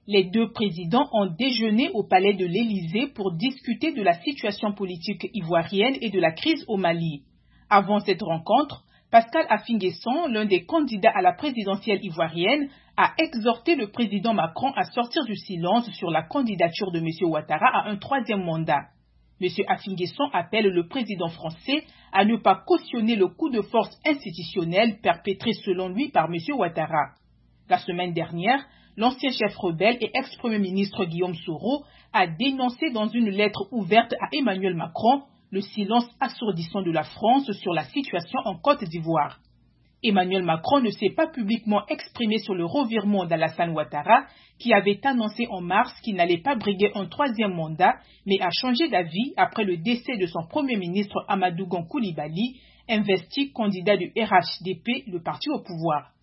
Les deux présidents ont déjeuné au palais de l'Élysée pour discuter de la situation politique ivoirienne et de la crise au Mali. Avant cette rencontre, Pascal Affi N'Guessan, l'un des candidats à la présidentielle ivoirienne, a exhorté le président Macron à sortir du silence sur la candidature de M. Ouattara à un troisième mandat. M. Affi N'Guessan appelle le président français à ne pas cautionner le coup de force institutionnel perpétré selon lui par M. Ouattara. La semaine dernière, l'ancien chef rebelle et ex-premier ministre Guillaume Soro a dénoncé dans une lettre ouverte à Emmanuel Macron le silence assourdissant de la France sur la situation en Côte d'Ivoire. Emmanuel Macron ne s'est pas publiquement exprimé sur le revirement d'Alassane Ouattara, qui avait annoncé en mars qu'il n'allait pas briguer un troisième mandat, mais a changé d'avis après le décès de son premier ministre Amadou Gon Coulibaly, investi candidat du RHDP, le parti au pouvoir.